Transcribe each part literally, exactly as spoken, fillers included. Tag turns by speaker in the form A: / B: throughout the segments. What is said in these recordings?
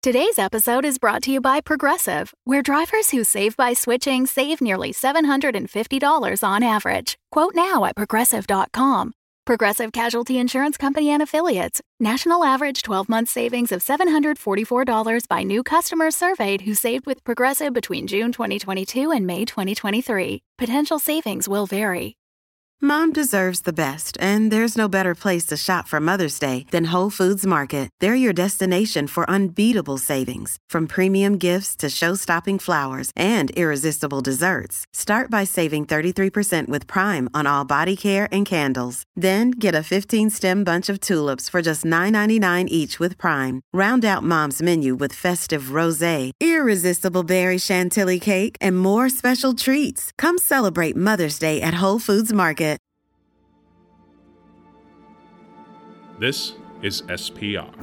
A: Today's episode is brought to you by Progressive, where drivers who save by switching save nearly seven hundred fifty dollars on average. Quote now at progressive dot com. Progressive Casualty Insurance Company and Affiliates. National average twelve-month savings of seven hundred forty-four dollars by new customers surveyed who saved with Progressive between June twenty twenty-two and May twenty twenty-three. Potential savings will vary.
B: Mom deserves the best, and there's no better place to shop for Mother's Day than Whole Foods Market. They're your destination for unbeatable savings, from premium gifts to show-stopping flowers and irresistible desserts. Start by saving thirty-three percent with Prime on all body care and candles. Then get a fifteen-stem bunch of tulips for just nine ninety-nine each with Prime. Round out Mom's menu with festive rosé, irresistible berry chantilly cake, and more special treats. Come celebrate Mother's Day at Whole Foods Market.
C: This is S P R.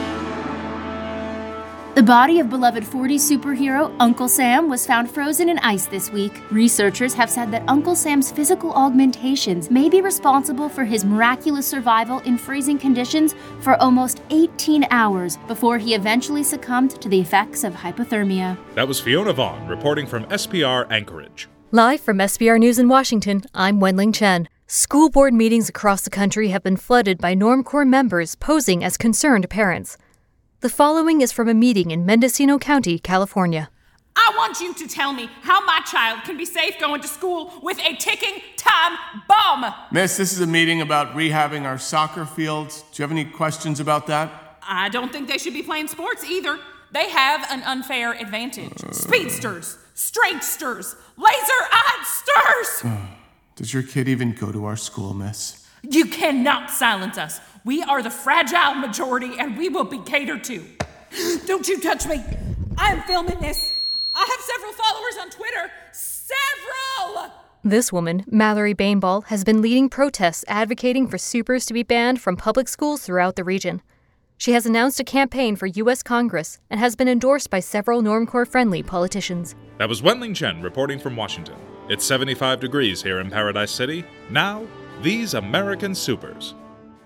D: The body of beloved forties superhero Uncle Sam was found frozen in ice this week. Researchers have said that Uncle Sam's physical augmentations may be responsible for his miraculous survival in freezing conditions for almost eighteen hours before he eventually succumbed to the effects of hypothermia.
C: That was Fiona Vaughn reporting from S P R Anchorage.
E: Live from S B R News in Washington, I'm Wenling Chen. School board meetings across the country have been flooded by Normcore members posing as concerned parents. The following is from a meeting in Mendocino County, California.
F: I want you to tell me how my child can be safe going to school with a ticking time bomb.
G: Miss, this is a meeting about rehabbing our soccer fields. Do you have any questions about that?
F: I don't think they should be playing sports either. They have an unfair advantage. Uh, Speedsters, strengthsters, laser-eyed sters.
G: Uh, does your kid even go to our school, miss?
F: You cannot silence us. We are the fragile majority, and we will be catered to. Don't you touch me. I'm filming this. I have several followers on Twitter. Several!
E: This woman, Mallory Bainball, has been leading protests advocating for supers to be banned from public schools throughout the region. She has announced a campaign for U S Congress and has been endorsed by several Normcore-friendly politicians.
C: That was Wenling Chen reporting from Washington. It's seventy-five degrees here in Paradise City. Now, these American supers.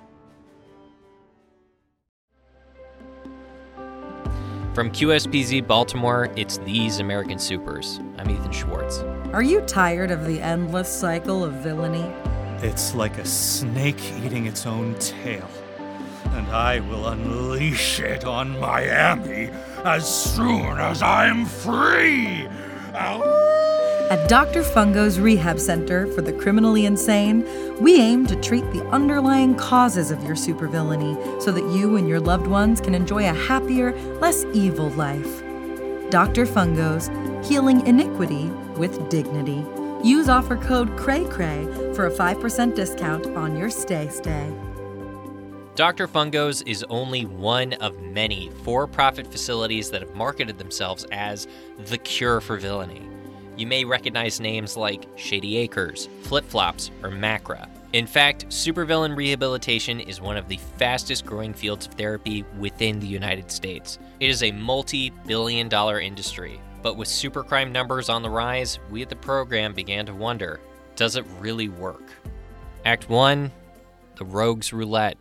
H: From Q S P Z Baltimore, it's These American Supers. I'm Ethan Schwartz.
I: Are you tired of the endless cycle of villainy?
J: It's like a snake eating its own tail. And I will unleash it on Miami as soon as I am free. Ow.
I: At Doctor Fungo's Rehab Center for the Criminally Insane, we aim to treat the underlying causes of your supervillainy so that you and your loved ones can enjoy a happier, less evil life. Doctor Fungo's Healing Iniquity with Dignity. Use offer code CRAYCRAY for a five percent discount on your stay stay.
H: Doctor Fungo's is only one of many for-profit facilities that have marketed themselves as the cure for villainy. You may recognize names like Shady Acres, Flip Flops, or Macra. In fact, supervillain rehabilitation is one of the fastest growing fields of therapy within the United States. It is a multi-billion dollar industry, but with supercrime numbers on the rise, we at the program began to wonder, does it really work? Act one, the Rogues Roulette.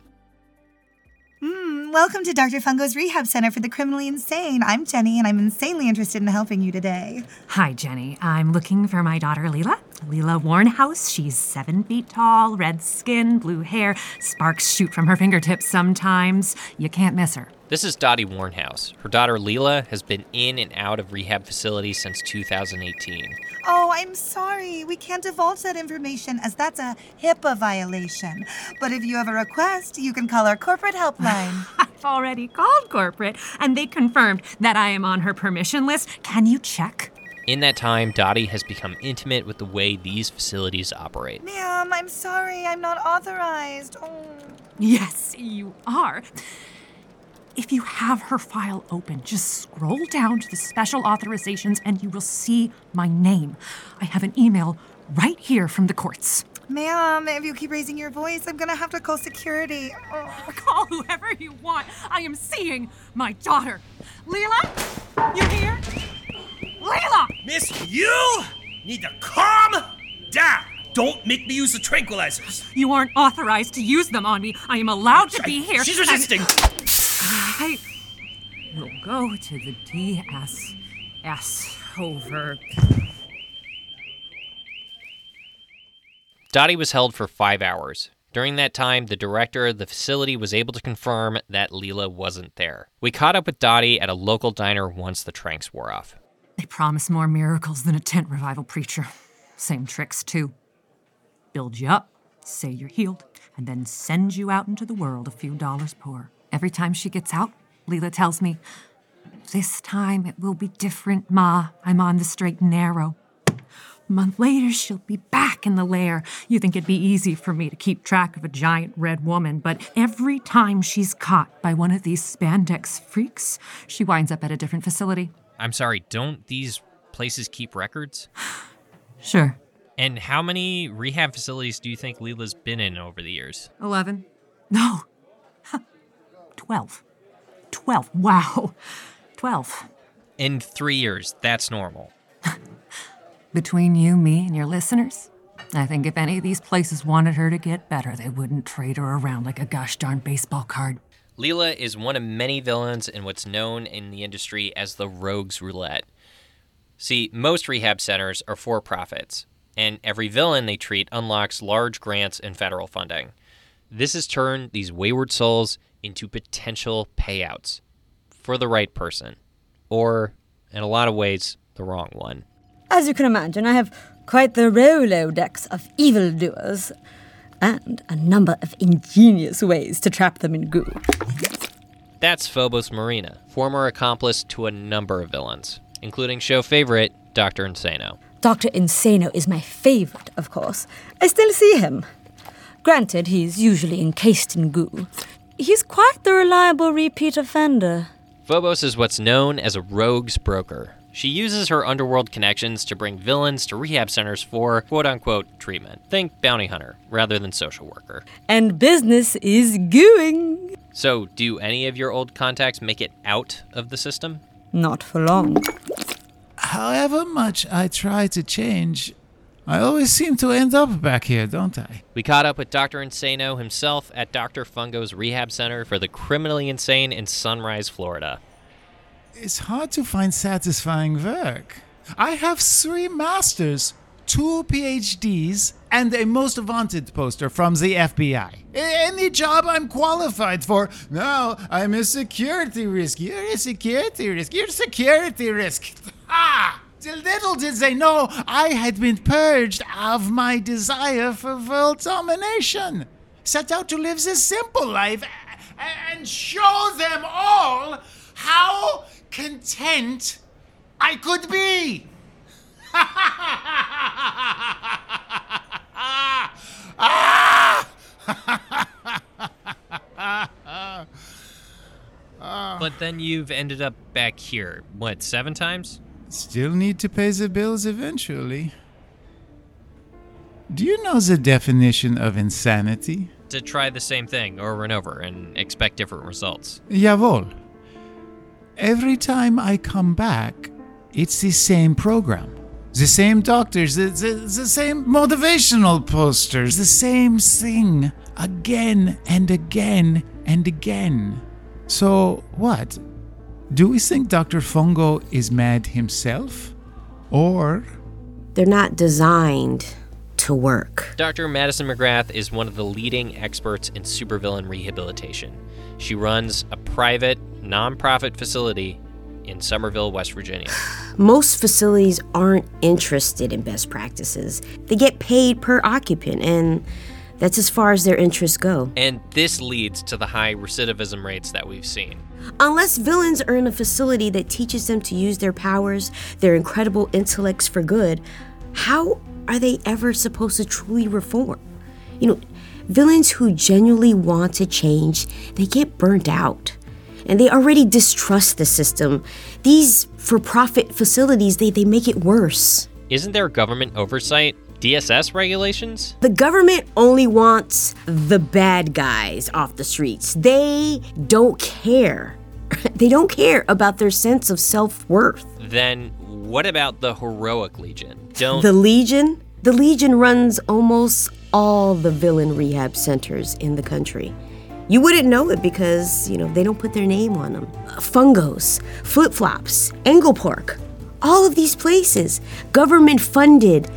K: Welcome to Doctor Fungo's Rehab Center for the Criminally Insane. I'm Jenny, and I'm insanely interested in helping you today.
L: Hi, Jenny. I'm looking for my daughter, Leela. Leela Warnhouse. She's seven feet tall, red skin, blue hair. Sparks shoot from her fingertips sometimes. You can't miss her.
H: This is Dottie Warnhouse. Her daughter, Leela, has been in and out of rehab facilities since two thousand eighteen.
K: Oh, I'm sorry. We can't divulge that information as that's a HIPAA violation. But if you have a request, you can call our corporate helpline.
L: I've already called corporate, and they confirmed that I am on her permission list. Can you check?
H: In that time, Dottie has become intimate with the way these facilities operate.
K: Ma'am, I'm sorry. I'm not authorized. Oh.
L: Yes, you are. If you have her file open, just scroll down to the special authorizations and you will see my name. I have an email right here from the courts.
K: Ma'am, if you keep raising your voice, I'm going to have to call security.
L: Oh. Call whoever you want. I am seeing my daughter. Leela, you here? Leela!
M: Miss, you need to calm down. Don't make me use the tranquilizers.
L: You aren't authorized to use them on me. I am allowed to be here.
M: She's resisting.
L: I will Go to the D S S over.
H: Dottie was held for five hours. During that time, the director of the facility was able to confirm that Leela wasn't there. We caught up with Dottie at a local diner once the tranks wore off.
L: They promise more miracles than a tent revival preacher. Same tricks, too. Build you up, say you're healed, and then send you out into the world a few dollars poor. Every time she gets out, Leela tells me, "This time it will be different, Ma. I'm on the straight and narrow." A month later, she'll be back in the lair. You think it'd be easy for me to keep track of a giant red woman, but every time she's caught by one of these spandex freaks, she winds up at a different facility.
H: I'm sorry, don't these places keep records?
L: Sure.
H: And how many rehab facilities do you think Leela's been in over the years?
L: Eleven. No. Twelve. Twelve. Wow. Twelve.
H: In three years, that's normal.
L: Between you, me, and your listeners, I think if any of these places wanted her to get better, they wouldn't trade her around like a gosh darn baseball card.
H: Leela is one of many villains in what's known in the industry as the Rogues Roulette. See, most rehab centers are for-profits, and every villain they treat unlocks large grants and federal funding. This has turned these wayward souls into potential payouts for the right person, or, in a lot of ways, the wrong one.
N: As you can imagine, I have quite the Rolodex of evildoers, and a number of ingenious ways to trap them in goo.
H: That's Phobos Marina, former accomplice to a number of villains, including show favorite Doctor Insano.
N: Doctor Insano is my favorite, of course. I still see him. Granted, he's usually encased in goo. He's quite the reliable repeat offender.
H: Phobos is what's known as a rogues broker. She uses her underworld connections to bring villains to rehab centers for quote-unquote treatment. Think bounty hunter rather than social worker.
N: And business is going.
H: So, do any of your old contacts make it out of the system?
N: Not for long.
O: However much I try to change, I always seem to end up back here, don't I?
H: We caught up with Doctor Insano himself at Doctor Fungo's rehab center for the criminally insane in Sunrise, Florida.
O: It's hard to find satisfying work. I have three masters, two P H Ds, and a most wanted poster from the F B I. Any job I'm qualified for. No, I'm a security risk. You're a security risk. You're a security risk. Ah! Little did they know I had been purged of my desire for world domination. Set out to live this simple life and show them all how content I could be.
H: But then you've ended up back here, what, seven times?
O: Still need to pay the bills eventually. Do you know the definition of insanity?
H: To try the same thing over and over and expect different results.
O: Jawohl. Every time I come back, it's the same program. The same doctors, the, the, the same motivational posters, the same thing again and again and again. So what? Do we think Doctor Fungo is mad himself? Or...
P: They're not designed to work.
H: Doctor Madison McGrath is one of the leading experts in supervillain rehabilitation. She runs a private, non-profit facility in Somerville, West Virginia.
P: Most facilities aren't interested in best practices. They get paid per occupant, and that's as far as their interests go.
H: And this leads to the high recidivism rates that we've seen.
P: Unless villains are in a facility that teaches them to use their powers, their incredible intellects for good, how are they ever supposed to truly reform? You know, villains who genuinely want to change, they get burnt out. And they already distrust the system. These for-profit facilities, they, they make it worse.
H: Isn't there government oversight? D S S regulations?
P: The government only wants the bad guys off the streets. They don't care. They don't care about their sense of self-worth.
H: Then what about the Heroic Legion? Don't...
P: The Legion? The Legion runs almost all the villain rehab centers in the country. You wouldn't know it because, you know, they don't put their name on them. Fungos, Flip-Flops, Engle Park, all of these places, government-funded,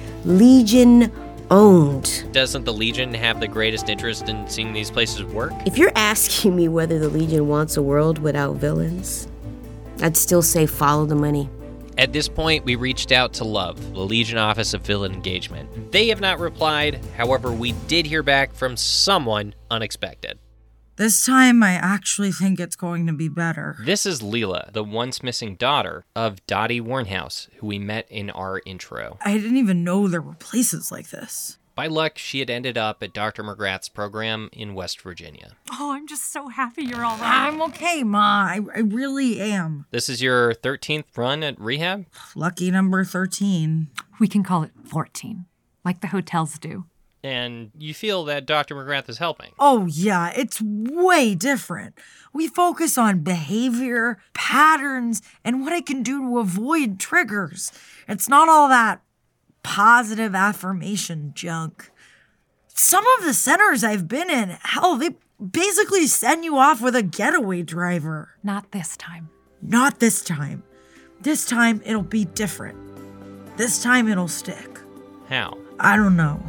P: Legion-owned.
H: Doesn't the Legion have the greatest interest in seeing these places work?
P: If you're asking me whether the Legion wants a world without villains, I'd still say follow the money.
H: At this point, we reached out to Love, the Legion Office of Villain Engagement. They have not replied. However, we did hear back from someone unexpected.
I: This time, I actually think it's going to be better.
H: This is Leela, the once missing daughter of Dottie Warnhouse, who we met in our intro.
I: I didn't even know there were places like this.
H: By luck, she had ended up at Doctor McGrath's program in West Virginia.
L: Oh, I'm just so happy you're all right.
I: I'm okay, Ma. I, I really am.
H: This is your thirteenth run at rehab?
I: Lucky number thirteen.
L: We can call it fourteen, like the hotels do.
H: And you feel that Doctor McGrath is helping?
I: Oh, yeah, it's way different. We focus on behavior, patterns, and what I can do to avoid triggers. It's not all that positive affirmation junk. Some of the centers I've been in, hell, they basically send you off with a getaway driver.
L: Not this time.
I: Not this time. This time it'll be different. This time it'll stick.
H: How?
I: I don't know.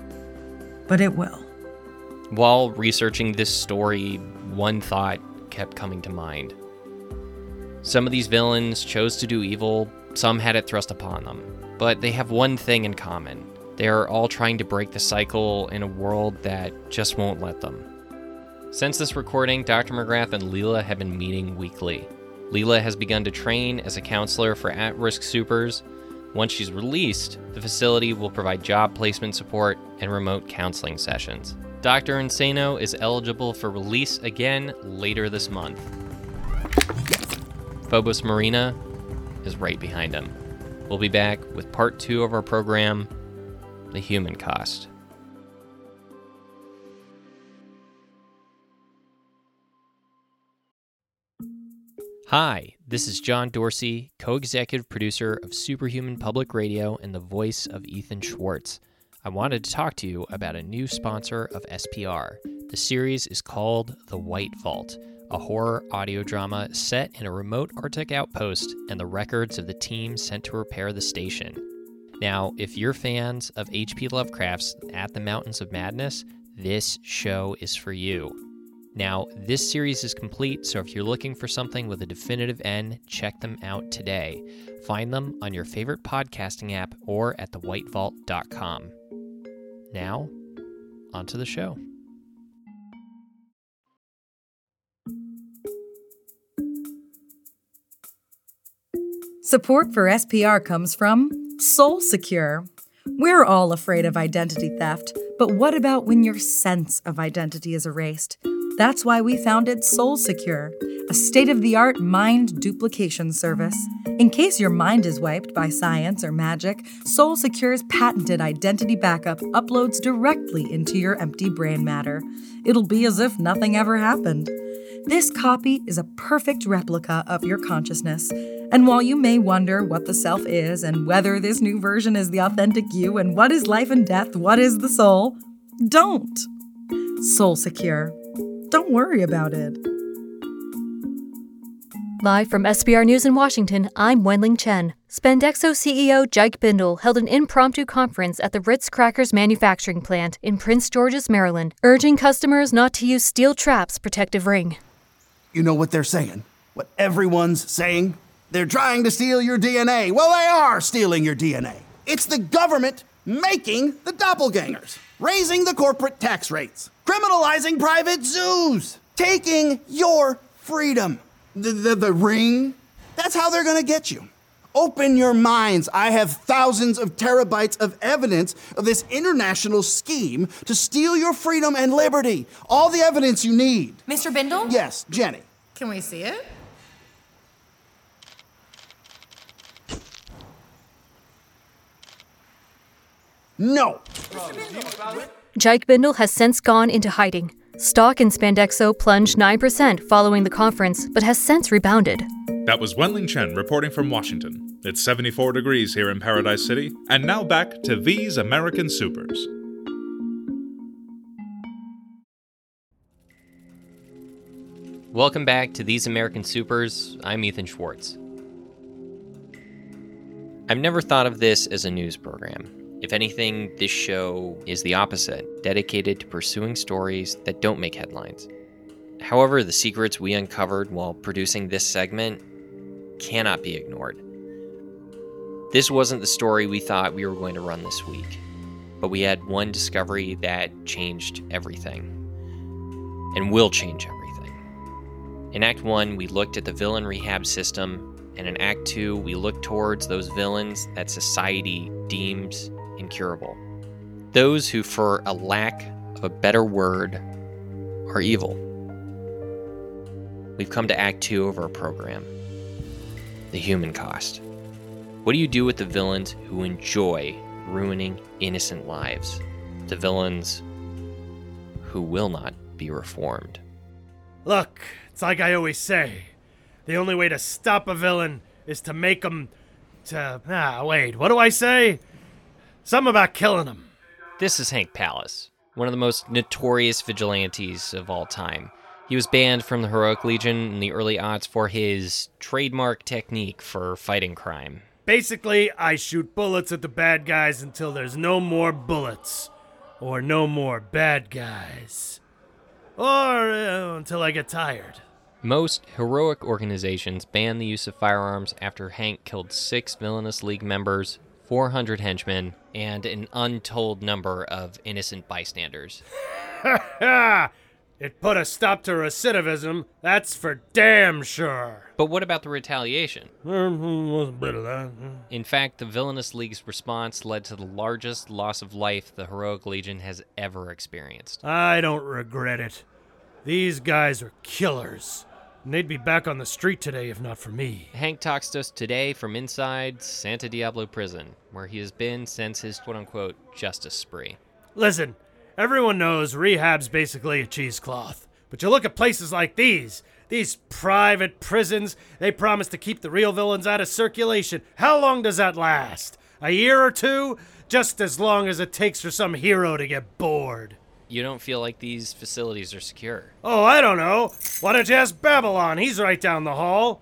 I: But it will.
H: While researching this story, one thought kept coming to mind. Some of these villains chose to do evil, some had it thrust upon them. But they have one thing in common. They are all trying to break the cycle in a world that just won't let them. Since this recording, Doctor McGrath and Leela have been meeting weekly. Leela has begun to train as a counselor for at-risk supers. Once she's released, the facility will provide job placement support and remote counseling sessions. Doctor Insano is eligible for release again later this month. Phobos Marina is right behind him. We'll be back with part two of our program, The Human Cost. Hi, this is John Dorsey, co-executive producer of Superhuman Public Radio and the voice of Ethan Schwartz. I wanted to talk to you about a new sponsor of S P R. The series is called The White Vault, a horror audio drama set in a remote Arctic outpost and the records of the team sent to repair the station. Now, if you're fans of H P Lovecraft's At the Mountains of Madness, this show is for you. Now, this series is complete, so if you're looking for something with a definitive end, check them out today. Find them on your favorite podcasting app or at the white vault dot com. Now, onto the show.
I: Support for S P R comes from Soul Secure. We're all afraid of identity theft, but what about when your sense of identity is erased? That's why we founded Soul Secure, a state-of-the-art mind duplication service. In case your mind is wiped by science or magic, Soul Secure's patented identity backup uploads directly into your empty brain matter. It'll be as if nothing ever happened. This copy is a perfect replica of your consciousness. And while you may wonder what the self is and whether this new version is the authentic you and what is life and death, what is the soul, don't. Soul Secure. Don't worry about it.
E: Live from S B R News in Washington, I'm Wenling Chen. Spandexo C E O Jake Bindle held an impromptu conference at the Ritz Crackers manufacturing plant in Prince George's, Maryland, urging customers not to use steel traps protective ring.
Q: You know what they're saying? What everyone's saying? They're trying to steal your D N A. Well, they are stealing your D N A. It's the government making the doppelgangers, raising the corporate tax rates, criminalizing private zoos, taking your freedom. The, the, the ring, that's how they're gonna get you. Open your minds. I have thousands of terabytes of evidence of this international scheme to steal your freedom and liberty. All the evidence you need.
R: Mister Bindle?
Q: Yes, Jenny.
R: Can we see it?
Q: No.
E: Jake Bindle has since gone into hiding. Stock in Spandexo plunged nine percent following the conference, but has since rebounded.
C: That was Wenling Chen reporting from Washington. It's seventy-four degrees here in Paradise City. And now back to These American Supers.
H: Welcome back to These American Supers. I'm Ethan Schwartz. I've never thought of this as a news program. If anything, this show is the opposite, dedicated to pursuing stories that don't make headlines. However, the secrets we uncovered while producing this segment cannot be ignored. This wasn't the story we thought we were going to run this week, but we had one discovery that changed everything, and will change everything. In Act one, we looked at the villain rehab system, and in Act two, we looked towards those villains that society deems incurable. Those who, for a lack of a better word, are evil. We've come to Act two of our program, the human cost. What do you do with the villains who enjoy ruining innocent lives? The villains who will not be reformed.
R: Look, it's like I always say. The only way to stop a villain is to make him to... Ah, wait, what do I say? Something about killing him.
H: This is Hank Pallas, one of the most notorious vigilantes of all time. He was banned from the Heroic Legion in the early aughts for his trademark technique for fighting crime.
R: Basically, I shoot bullets at the bad guys until there's no more bullets. Or no more bad guys. Or uh, until I get tired.
H: Most heroic organizations ban the use of firearms after Hank killed six villainous League members, four hundred henchmen, and an untold number of innocent bystanders.
R: Ha ha! It put a stop to recidivism, that's for damn sure.
H: But what about the retaliation?
R: There was a bit of that.
H: In fact, the Villainous League's response led to the largest loss of life the Heroic Legion has ever experienced.
R: I don't regret it. These guys are killers. And they'd be back on the street today if not for me.
H: Hank talks to us today from inside Santa Diablo Prison, where he has been since his quote-unquote justice spree.
R: Listen, everyone knows rehab's basically a cheesecloth. But you look at places like these, these private prisons, they promise to keep the real villains out of circulation. How long does that last? A year or two? Just as long as it takes for some hero to get bored.
H: You don't feel like these facilities are secure?
R: Oh, I don't know. Why don't you ask Babylon? He's right down the hall.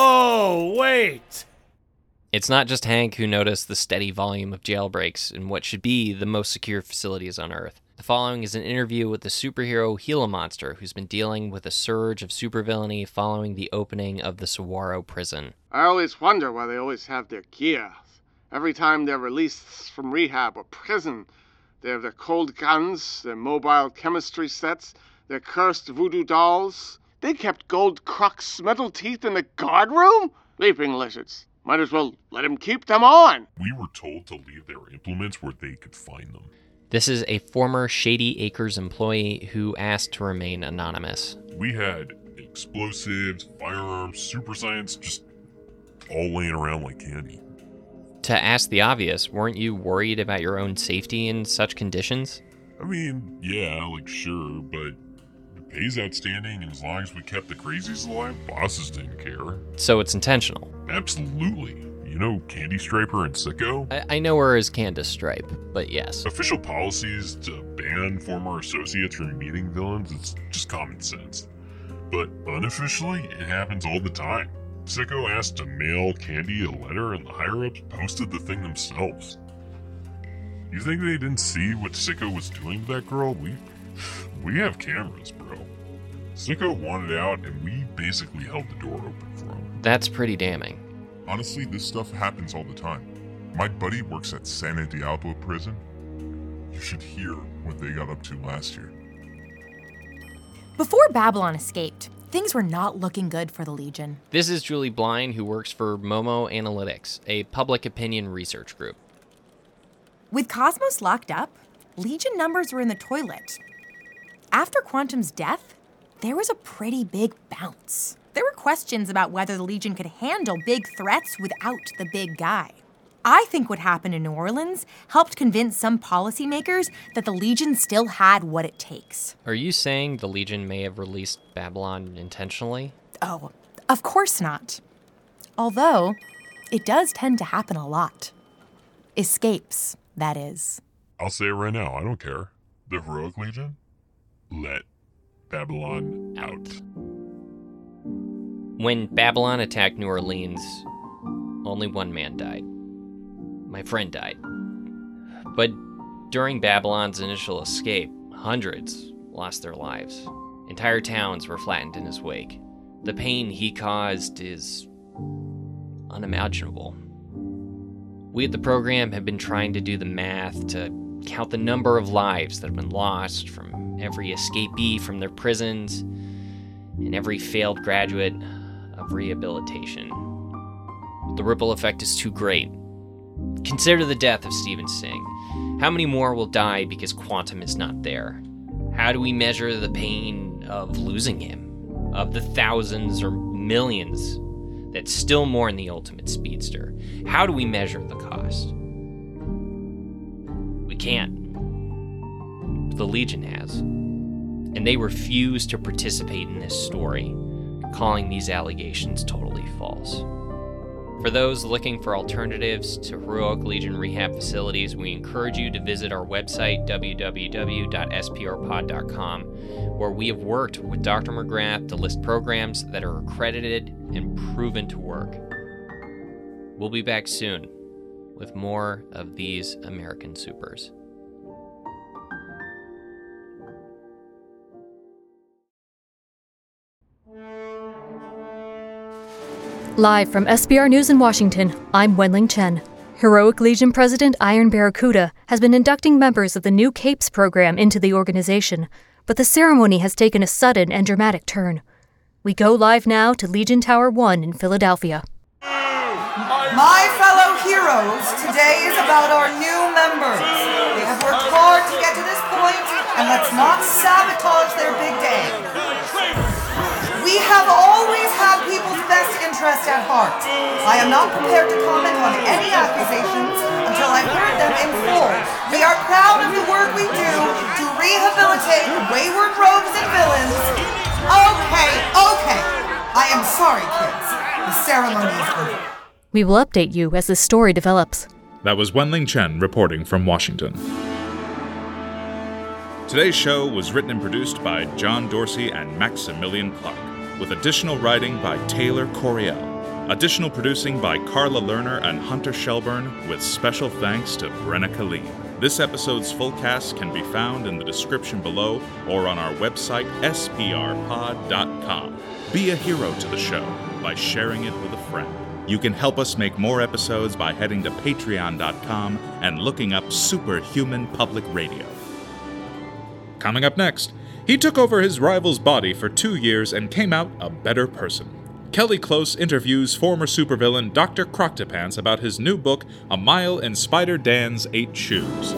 R: Oh, wait.
H: It's not just Hank who noticed the steady volume of jailbreaks in what should be the most secure facilities on Earth. The following is an interview with the superhero Gila Monster, who's been dealing with a surge of supervillainy following the opening of the Saguaro prison.
G: I always wonder why they always have their gear. Every time they're released from rehab or prison, they have their cold guns, their mobile chemistry sets, their cursed voodoo dolls. They kept gold Crux metal teeth in the guard room? Leaping lizards. Might as well let him keep them on.
S: We were told to leave their implements where they could find them.
H: This is a former Shady Acres employee who asked to remain anonymous.
S: We had explosives, firearms, super science, just all laying around like candy.
H: To ask the obvious, weren't you worried about your own safety in such conditions?
S: I mean, yeah, like sure, but the pay's outstanding, and as long as we kept the crazies alive, bosses didn't care.
H: So it's intentional?
S: Absolutely. You know Candy Striper and Sicko?
H: I, I know her as Candace Stripe, but yes.
S: Official policies to ban former associates from meeting villains, it's just common sense. But unofficially, it happens all the time. Sicko asked to mail Candy a letter, and the higher-ups posted the thing themselves. You think they didn't see what Sicko was doing to that girl? We, we have cameras, bro. Sicko wanted out, and we basically held the door open for him.
H: That's pretty damning.
S: Honestly, this stuff happens all the time. My buddy works at Santa Diablo Prison. You should hear what they got up to last year.
T: Before Babylon escaped, things were not looking good for the Legion.
H: This is Julie Blind, who works for Momo Analytics, a public opinion research group.
T: With Cosmos locked up, Legion numbers were in the toilet. After Quantum's death, there was a pretty big bounce. There were questions about whether the Legion could handle big threats without the big guy. I think what happened in New Orleans helped convince some policymakers that the Legion still had what it takes.
H: Are you saying the Legion may have released Babylon intentionally?
T: Oh, of course not. Although, it does tend to happen a lot. Escapes, that is.
S: I'll say it right now, I don't care. The Heroic Legion, let Babylon out.
H: When Babylon attacked New Orleans, only one man died. My friend died. But during Babylon's initial escape, hundreds lost their lives. Entire towns were flattened in his wake. The pain he caused is unimaginable. We at the program have been trying to do the math to count the number of lives that have been lost from every escapee from their prisons and every failed graduate of rehabilitation. But the ripple effect is too great. Consider the death of Stephen Singh. How many more will die because Quantum is not there? How do we measure the pain of losing him? Of the thousands or millions that still mourn the ultimate speedster? How do we measure the cost? We can't. But the Legion has. And they refuse to participate in this story, calling these allegations totally false. For those looking for alternatives to Heroic Legion rehab facilities, we encourage you to visit our website, w w w dot s p r pod dot com, where we have worked with Doctor McGrath to list programs that are accredited and proven to work. We'll be back soon with more of these American Supers.
E: Live from S B R News in Washington, I'm Wenling Chen. Heroic Legion President Iron Barracuda has been inducting members of the new CAPES program into the organization, but the ceremony has taken a sudden and dramatic turn. We go live now to Legion Tower one in Philadelphia.
U: My fellow heroes, today is about our new members. They have worked hard to get to this point, and let's not sabotage their big day. We have always had people's best interest at heart. I am not prepared to comment on any accusations until I've heard them in full. We are proud of the work we do to rehabilitate wayward rogues and villains. Okay, okay. I am sorry, kids. The ceremony is over.
E: We will update you as the story develops.
C: That was Wenling Chen reporting from Washington. Today's show was written and produced by John Dorsey and Maximilian Clark, with additional writing by Taylor Coriel. Additional producing by Carla Lerner and Hunter Shelburne, with special thanks to Brenna Khalid. This episode's full cast can be found in the description below or on our website, s p r pod dot com. Be a hero to the show by sharing it with a friend. You can help us make more episodes by heading to patreon dot com and looking up Superhuman Public Radio. Coming up next, he took over his rival's body for two years and came out a better person. Kelly Close interviews former supervillain Doctor Croctopants about his new book, A Mile in Spider-Dan's Eight Shoes.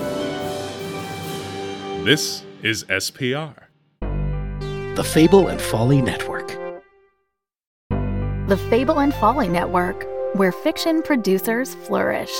C: This is S P R.
V: The Fable and Folly Network.
A: The Fable and Folly Network, where fiction producers flourish.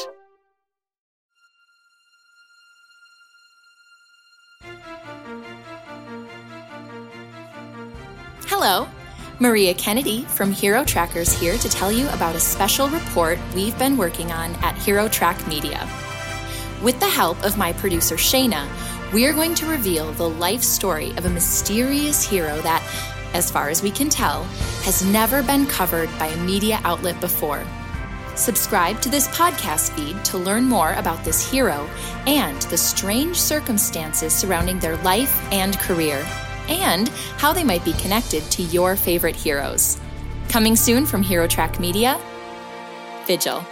W: Hello, Maria Kennedy from Hero Trackers here to tell you about a special report we've been working on at Hero Track Media. With the help of my producer Shayna, we're going to reveal the life story of a mysterious hero that, as far as we can tell, has never been covered by a media outlet before. Subscribe to this podcast feed to learn more about this hero and the strange circumstances surrounding their life and career, and how they might be connected to your favorite heroes. Coming soon from Hero Track Media, Vigil.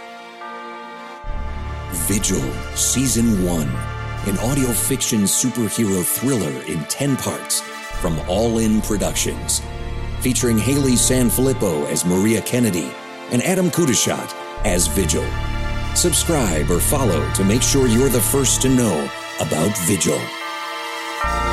X: Vigil, Season one, an audio fiction superhero thriller in ten parts from All In Productions, featuring Haley Sanfilippo as Maria Kennedy and Adam Kudashat as Vigil. Subscribe or follow to make sure you're the first to know about Vigil.